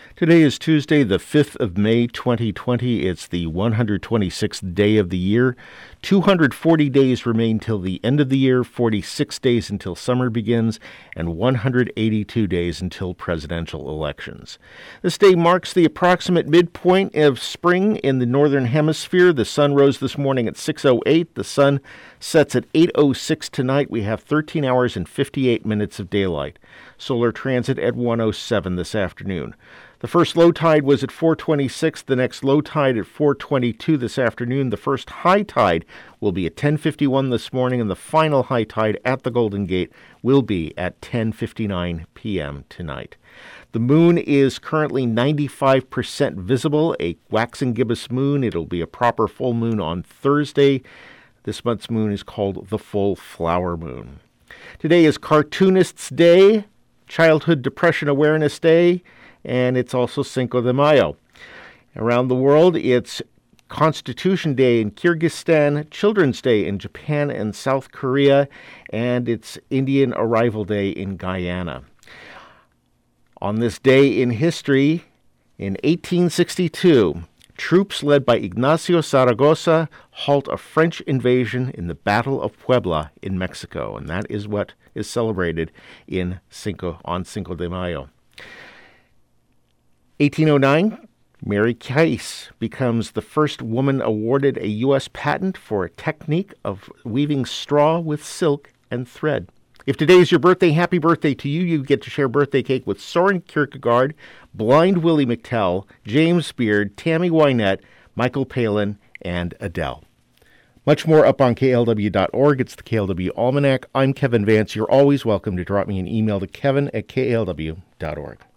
Today is Tuesday, the 5th of May, 2020. It's the 126th day of the year. 240 days remain till the end of the year, 46 days until summer begins, and 182 days until presidential elections. This day marks the approximate midpoint of spring in the northern hemisphere. The sun rose this morning at 6:08. The sun sets at 8:06 tonight. We have 13 hours and 58 minutes of daylight. Solar transit at 1:07 this afternoon. The first low tide was at 4:26, the next low tide at 4:22 this afternoon. The first high tide will be at 10:51 this morning, and the final high tide at the Golden Gate will be at 10:59 p.m. tonight. The moon is currently 95% visible, a waxing gibbous moon. It'll be a proper full moon on Thursday. This month's moon is called the full flower moon. Today is Cartoonists Day, Childhood Depression Awareness Day, and it's also Cinco de Mayo. Around the world, it's Constitution Day in Kyrgyzstan, Children's Day in Japan and South Korea, and it's Indian Arrival Day in Guyana. On this day in history, in 1862, troops led by Ignacio Zaragoza halt a French invasion in the Battle of Puebla in Mexico, and that is what is celebrated on Cinco de Mayo. 1809, Mary Case becomes the first woman awarded a U.S. patent for a technique of weaving straw with silk and thread. If today is your birthday, happy birthday to you. You get to share birthday cake with Soren Kierkegaard, Blind Willie McTell, James Beard, Tammy Wynette, Michael Palin, and Adele. Much more up on KLW.org. It's the KLW Almanac. I'm Kevin Vance. You're always welcome to drop me an email to kevin@klw.org.